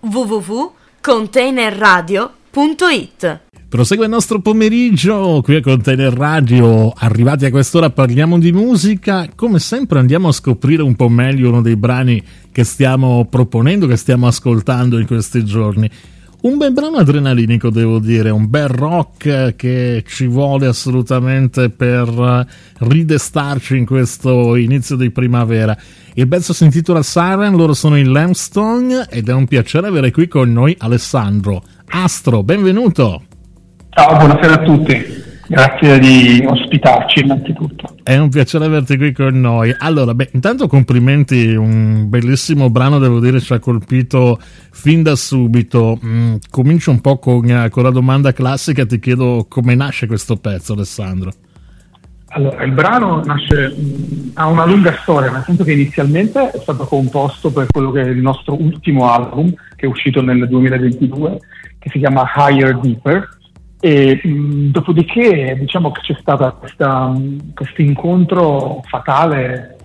www.containerradio.it. Prosegue il nostro pomeriggio qui a Container Radio. Arrivati a quest'ora parliamo di musica. Come sempre andiamo a scoprire un po' meglio uno dei brani che stiamo proponendo, che stiamo ascoltando in questi giorni. Un bel brano adrenalinico, devo dire, un bel rock che ci vuole assolutamente per ridestarci in questo inizio di primavera. Il pezzo si intitola Siren, loro sono in Limestone ed è un piacere avere qui con noi Alessandro Astro. Benvenuto! Ciao, buonasera a tutti. Grazie di ospitarci innanzitutto. È un piacere averti qui con noi. Allora, intanto complimenti, un bellissimo brano, devo dire, ci ha colpito fin da subito. Comincio un po' con la domanda classica, ti chiedo come nasce questo pezzo, Alessandro. Allora, il brano ha una lunga storia, nel senso che inizialmente è stato composto per quello che è il nostro ultimo album, che è uscito nel 2022, che si chiama Higher Deeper. E dopodiché diciamo che c'è stato questo incontro fatale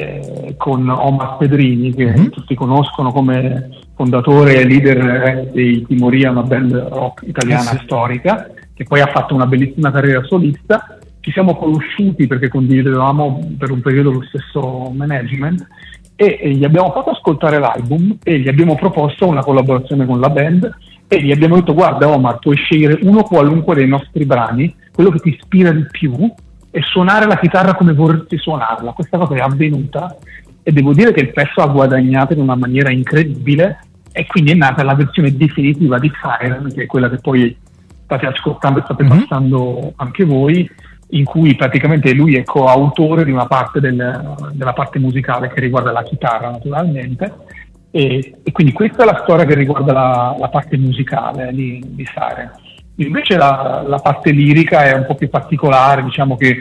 con Omar Pedrini, che tutti conoscono come fondatore e leader dei Timoria, una band rock italiana storica, che poi ha fatto una bellissima carriera solista. Ci siamo conosciuti perché condividevamo per un periodo lo stesso management e gli abbiamo fatto ascoltare l'album e gli abbiamo proposto una collaborazione con la band. E gli abbiamo detto: guarda Omar, puoi scegliere uno qualunque dei nostri brani, quello che ti ispira di più, e suonare la chitarra come vorresti suonarla. Questa cosa è avvenuta e devo dire che il pezzo ha guadagnato in una maniera incredibile e quindi è nata la versione definitiva di Siren, che è quella che poi state ascoltando e state passando anche voi, in cui praticamente lui è coautore di una parte della parte musicale che riguarda la chitarra naturalmente. E quindi questa è la storia che riguarda la parte musicale di Siren. Invece la parte lirica è un po' più particolare, diciamo che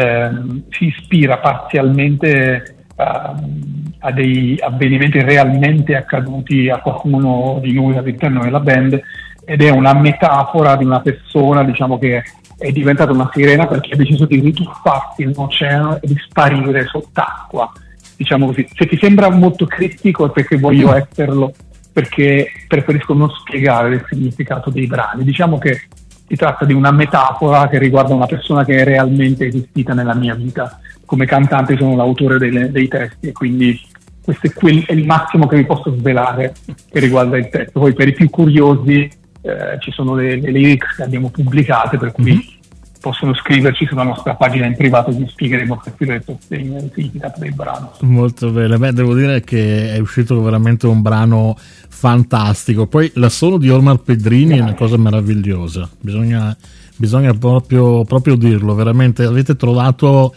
si ispira parzialmente a dei avvenimenti realmente accaduti a qualcuno di noi all'interno della band, ed è una metafora di una persona, diciamo, che è diventata una sirena perché ha deciso di rituffarsi in un oceano e di sparire sott'acqua. Diciamo così. Se ti sembra molto criptico è perché voglio esserlo, perché preferisco non spiegare il significato dei brani. Diciamo che si tratta di una metafora che riguarda una persona che è realmente esistita nella mia vita. Come cantante sono l'autore dei testi e quindi questo è il massimo che vi posso svelare che riguarda il testo. Poi per i più curiosi ci sono le lyrics che abbiamo pubblicate, per cui possono scriverci sulla nostra pagina in privato, vi spiegheremo per filo del sostegno il significato del brano. Molto bene, devo dire che è uscito veramente un brano fantastico. Poi l'assolo di Omar Pedrini è una cosa meravigliosa, bisogna proprio dirlo, veramente avete trovato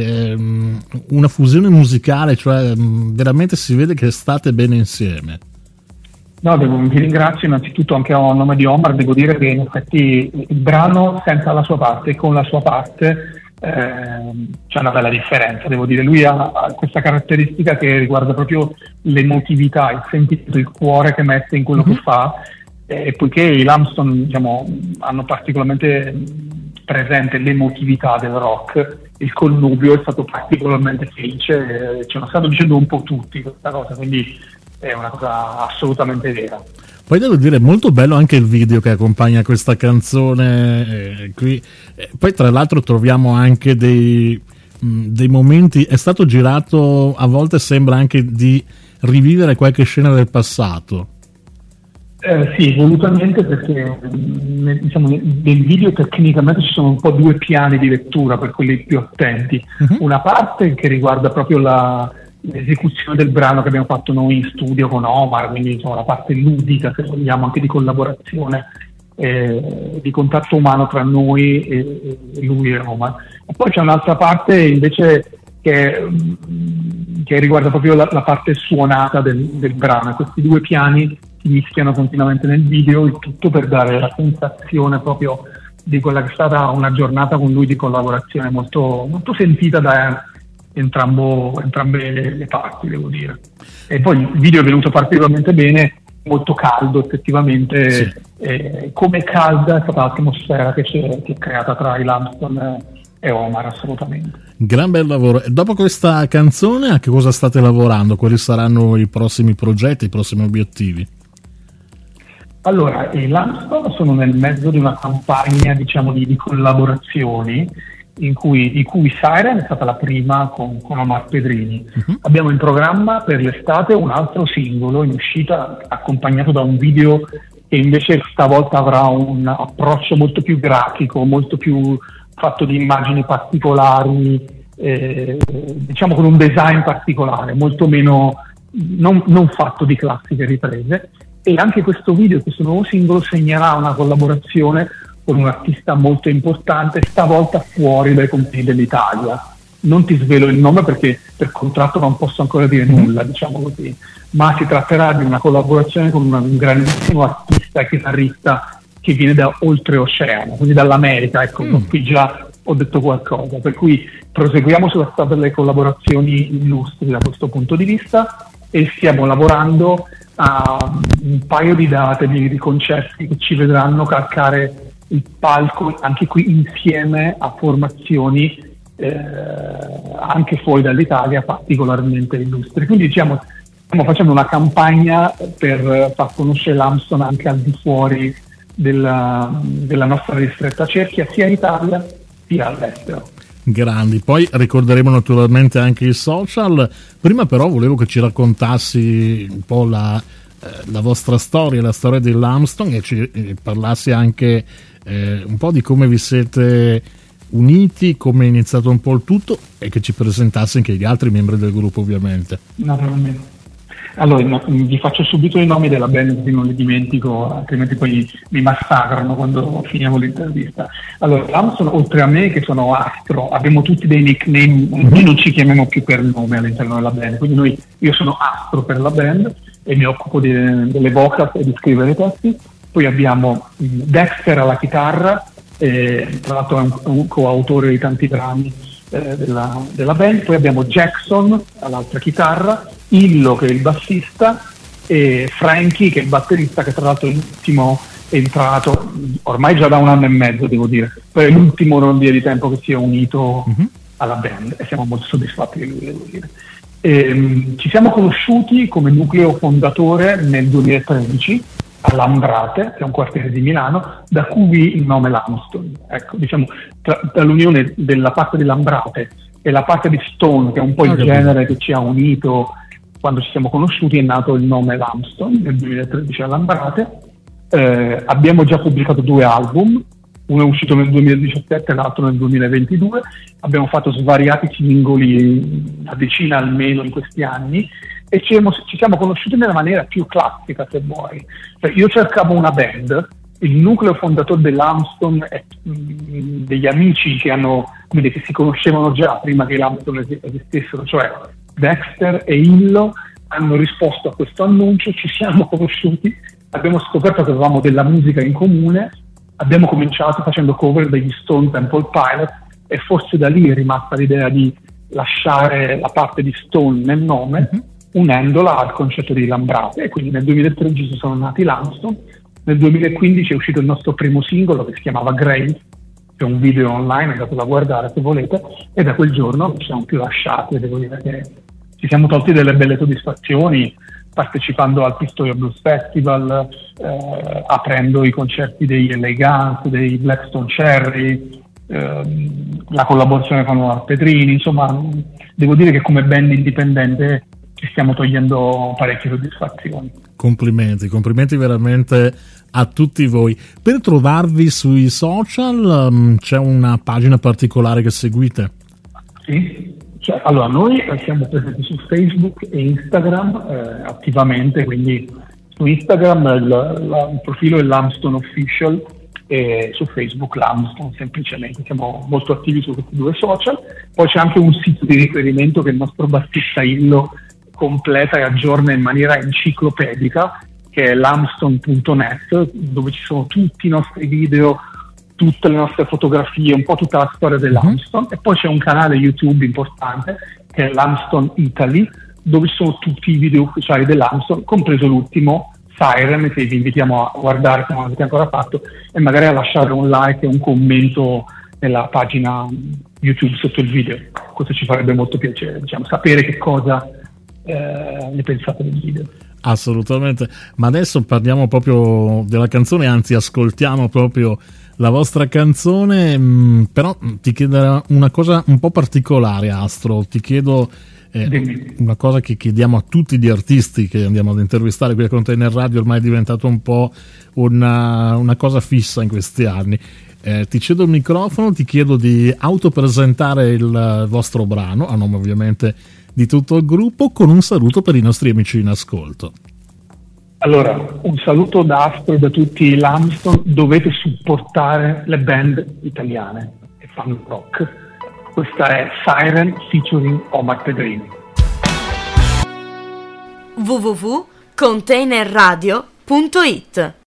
una fusione musicale, cioè veramente si vede che state bene insieme. No, vi ringrazio innanzitutto anche a nome di Omar. Devo dire che in effetti il brano senza la sua parte e con la sua parte c'è una bella differenza. Devo dire, lui ha questa caratteristica che riguarda proprio l'emotività, il sentimento, il cuore che mette in quello che fa, e poiché i Limestone, diciamo, hanno particolarmente presente l'emotività del rock, il connubio è stato particolarmente felice, ce lo stanno dicendo un po' tutti questa cosa, quindi è una cosa assolutamente vera. Poi devo dire molto bello anche il video che accompagna questa canzone qui. Poi tra l'altro troviamo anche dei momenti, è stato girato, a volte sembra anche di rivivere qualche scena del passato. Sì, volutamente, perché nel video tecnicamente ci sono un po' due piani di lettura per quelli più attenti. Una parte che riguarda proprio l'esecuzione del brano che abbiamo fatto noi in studio con Omar, quindi insomma la parte ludica, se vogliamo, anche di collaborazione, di contatto umano tra noi e lui e Omar. E poi c'è un'altra parte invece che riguarda proprio la parte suonata del brano. Questi due piani si mischiano continuamente nel video, il tutto per dare la sensazione proprio di quella che è stata una giornata con lui di collaborazione molto, molto sentita da entrambe le parti, devo dire. E poi il video è venuto particolarmente bene, molto caldo effettivamente, sì. Come calda è stata l'atmosfera che è creata tra i Limestone e Omar, assolutamente. Gran bel lavoro. E dopo questa canzone a che cosa state lavorando? Quali saranno i prossimi progetti, i prossimi obiettivi? Allora, i Lamston sono nel mezzo di una campagna, diciamo, di collaborazioni di cui Siren è stata la prima con Omar Pedrini. Abbiamo in programma per l'estate un altro singolo in uscita accompagnato da un video che invece stavolta avrà un approccio molto più grafico, molto più fatto di immagini particolari, diciamo con un design particolare, molto meno non fatto di classiche riprese. E anche questo video, questo nuovo singolo, segnerà una collaborazione con un artista molto importante, stavolta fuori dai confini dell'Italia. Non ti svelo il nome perché per contratto non posso ancora dire nulla, diciamo così, ma si tratterà di una collaborazione con un grandissimo artista e chitarrista che viene da oltreoceano, quindi dall'America. Ecco, qui già ho detto qualcosa, per cui proseguiamo sulla strada delle collaborazioni illustri da questo punto di vista e stiamo lavorando a un paio di date di concerti che ci vedranno calcare il palco anche qui insieme a formazioni anche fuori dall'Italia particolarmente illustri. Quindi diciamo stiamo facendo una campagna per far conoscere Lamston anche al di fuori della nostra ristretta cerchia, sia in Italia sia all'estero. Grandi, poi ricorderemo naturalmente anche i social. Prima però volevo che ci raccontassi un po' la vostra storia, la storia di Lamston, e ci parlassi anche un po' di come vi siete uniti, come è iniziato un po' il tutto, e che ci presentassi anche gli altri membri del gruppo, ovviamente. Naturalmente. Allora, vi faccio subito i nomi della band così non li dimentico, altrimenti poi mi massacrano quando finiamo l'intervista. Allora, Lamston, oltre a me che sono Astro, abbiamo tutti dei nickname, noi non ci chiamiamo più per nome all'interno della band, quindi io sono Astro per la band e mi occupo delle vocals e di scrivere i testi. Poi abbiamo Dexter alla chitarra, tra l'altro è un coautore di tanti brani della band. Poi abbiamo Jackson all'altra chitarra, Illo che è il bassista e Frankie che è il batterista, che tra l'altro è l'ultimo entrato ormai già da 1 anno e mezzo, devo dire, però è l'ultimo non via di tempo che si è unito alla band e siamo molto soddisfatti di lui, devo dire. Ci siamo conosciuti come nucleo fondatore nel 2013 a Lambrate, che è un quartiere di Milano, da cui il nome Lamston. Ecco, diciamo, dall'unione della parte di Lambrate e la parte di Stone, che è un po' il genere che ci ha unito quando ci siamo conosciuti, è nato il nome Lamston nel 2013 a Lambrate. Abbiamo già pubblicato 2 album, uno è uscito nel 2017 e l'altro nel 2022. Abbiamo fatto svariati singoli, una decina almeno in questi anni, e ci siamo conosciuti nella maniera più classica, se vuoi. Cioè, io cercavo una band, il nucleo fondatore dell'Lamston è degli amici che si conoscevano già prima che l'Lamston esistessero, cioè Dexter e Illo hanno risposto a questo annuncio, ci siamo conosciuti, abbiamo scoperto che avevamo della musica in comune, abbiamo cominciato facendo cover degli Stone Temple Pilots e forse da lì è rimasta l'idea di lasciare la parte di Stone nel nome, unendola al concetto di Lambrate, e quindi nel 2013 sono nati Lamston. Nel 2015 è uscito il nostro primo singolo che si chiamava Grace, c'è un video online, andate a guardare se volete, e da quel giorno non ci siamo più lasciati, e devo dire che ci siamo tolti delle belle soddisfazioni partecipando al Pistoia Blues Festival, aprendo i concerti degli Elegance, dei Blackstone Cherry, la collaborazione con Omar Pedrini. Insomma, devo dire che come band indipendente ci stiamo togliendo parecchie soddisfazioni. Complimenti veramente a tutti voi. Per trovarvi sui social c'è una pagina particolare che seguite? Sì, allora noi siamo presenti su Facebook e Instagram attivamente, quindi su Instagram il profilo è Lamston Official e su Facebook Lamston semplicemente. Siamo molto attivi su questi 2 social. Poi c'è anche un sito di riferimento che il nostro bassista Illo completa e aggiorna in maniera enciclopedica, che è lamston.net, dove ci sono tutti i nostri video, tutte le nostre fotografie, un po' tutta la storia dell'Lamston. E poi c'è un canale YouTube importante che è Lamston Italy, dove ci sono tutti i video ufficiali dell'Lamston, compreso l'ultimo Siren, che vi invitiamo a guardare se non l'avete ancora fatto, e magari a lasciare un like e un commento nella pagina YouTube sotto il video. Questo ci farebbe molto piacere, sapere che cosa ne pensate del video. Assolutamente, ma adesso parliamo proprio della canzone, anzi ascoltiamo proprio la vostra canzone, però ti chiederò una cosa un po' particolare, Astro, ti chiedo una cosa che chiediamo a tutti gli artisti che andiamo ad intervistare qui a Container Radio, ormai è diventato un po' una cosa fissa in questi anni. Ti cedo il microfono, ti chiedo di autopresentare il vostro brano, a nome ovviamente di tutto il gruppo, con un saluto per i nostri amici in ascolto. Allora, un saluto da Astro e da tutti i Lamston. Dovete supportare le band italiane che fanno rock. Questa è Siren featuring Omar Pedrini. www.containerradio.it